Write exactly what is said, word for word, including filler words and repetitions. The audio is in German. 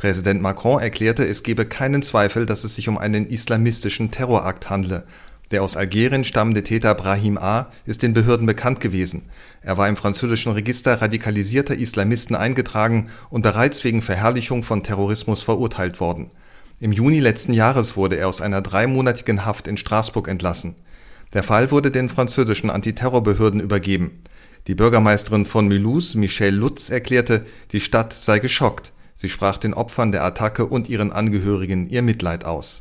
Präsident Macron erklärte, es gebe keinen Zweifel, dass es sich um einen islamistischen Terrorakt handle. Der aus Algerien stammende Täter Brahim A. ist den Behörden bekannt gewesen. Er war im französischen Register radikalisierter Islamisten eingetragen und bereits wegen Verherrlichung von Terrorismus verurteilt worden. Im Juni letzten Jahres wurde er aus einer dreimonatigen Haft in Straßburg entlassen. Der Fall wurde den französischen Antiterrorbehörden übergeben. Die Bürgermeisterin von Mulhouse, Michèle Lutz, erklärte, die Stadt sei geschockt. Sie sprach den Opfern der Attacke und ihren Angehörigen ihr Mitleid aus.